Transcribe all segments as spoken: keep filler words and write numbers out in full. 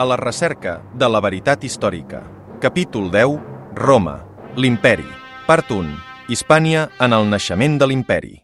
A la recerca de la veritat històrica. Capítol deu. Roma, l'imperi. Part u. Hispània en el naixement de l'imperi.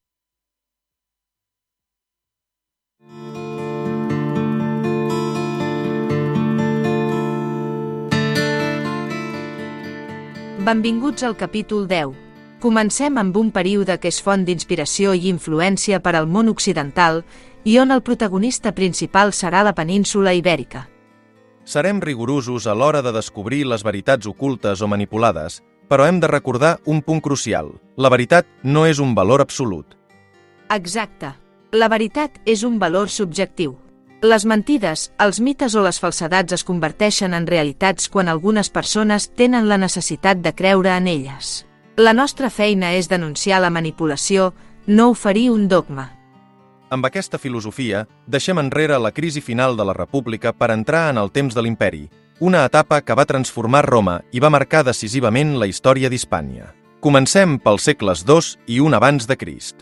Benvinguts al capítol deu. Comencem amb un període que és font d'inspiració i influència per al món occidental i on el protagonista principal serà la península Ibèrica. Serem rigorosos a l'hora de descobrir les veritats ocultes o manipulades, però hem de recordar un punt crucial. La veritat no és un valor absolut. Exacte. La veritat és un valor subjectiu. Les mentides, els mites o les falsedats es converteixen en realitats quan algunes persones tenen la necessitat de creure en elles. La nostra feina és denunciar la manipulació, no oferir un dogma. Amb aquesta filosofia, deixem enrere la crisi final de la República per entrar en el temps de l'imperi, una etapa que va transformar Roma i va marcar decisivament la història d'Hispània. Comencem pels segles dos i un abans de Crist.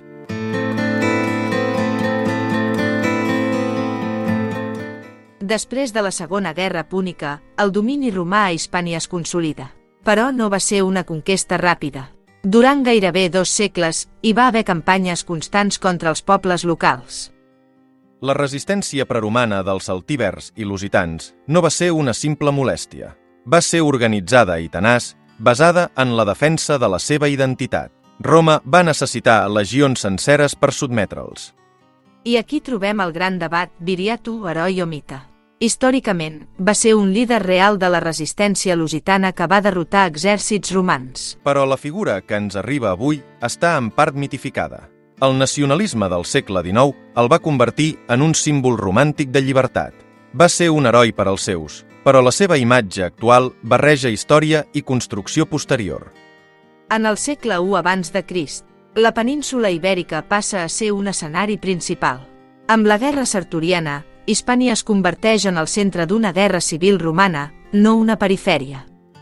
Després de la Segona Guerra Púnica, el domini romà a Hispània es consolida. Però no va ser una conquesta ràpida. Durant gairebé dos segles, hi va haver campanyes constants contra els pobles locals. La resistència preromana dels celtibers i lusitans no va ser una simple molèstia. Va ser organitzada i tenaç, basada en la defensa de la seva identitat. Roma va necessitar legions senceres per sotmetre'ls. I aquí trobem el gran debat viriatu, heroi o mite. Històricament, va ser un líder real de la resistència lusitana que va derrotar exèrcits romans. Però la figura que ens arriba avui està en part mitificada. El nacionalisme del segle dinou el va convertir en un símbol romàntic de llibertat. Va ser un heroi per als seus, però la seva imatge actual barreja història i construcció posterior. En el segle u abans de Crist, la península Ibèrica passa a ser un escenari principal. Amb la guerra sertoriana, Hispània es converteix en el centre d'una guerra civil romana, no una perifèria.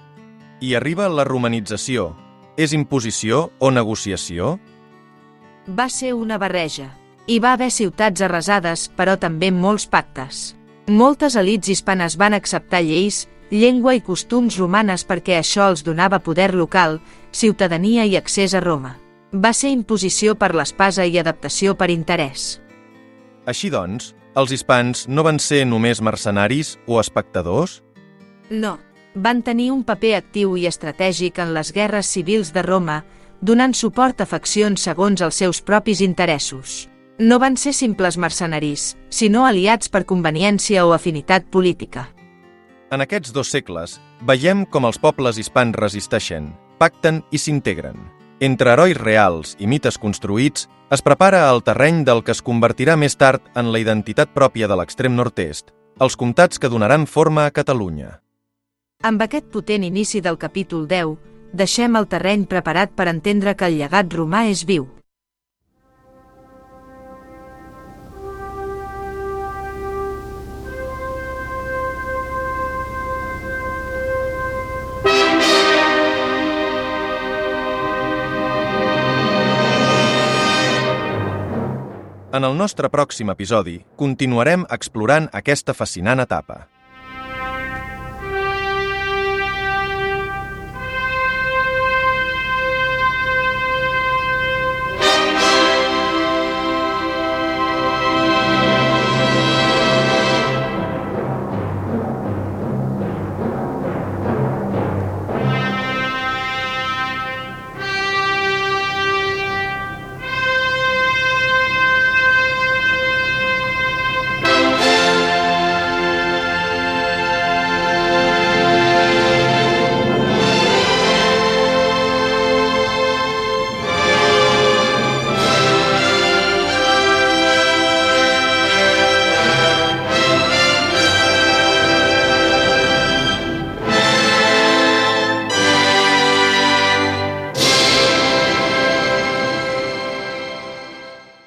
I arriba la romanització. És imposició o negociació? Va ser una barreja. Hi va haver ciutats arrasades, però també molts pactes. Moltes elits hispanes van acceptar lleis, llengua i costums romanes perquè això els donava poder local, ciutadania i accés a Roma. Va ser imposició per l'espasa i adaptació per interès. Així doncs, els hispans no van ser només mercenaris o espectadors? No, van tenir un paper actiu i estratègic en les guerres civils de Roma, donant suport a faccions segons els seus propis interessos. No van ser simples mercenaris, sinó aliats per conveniència o afinitat política. En aquests dos segles, veiem com els pobles hispans resisteixen, pacten i s'integren. Entre herois reals i mites construïts, es prepara el terreny del que es convertirà més tard en la identitat pròpia de l'extrem nord-est, els comtats que donaran forma a Catalunya. Amb aquest potent inici del capítol deu, deixem el terreny preparat per entendre que el llegat romà és viu. En el nostre pròxim episodi, continuarem explorant aquesta fascinant etapa.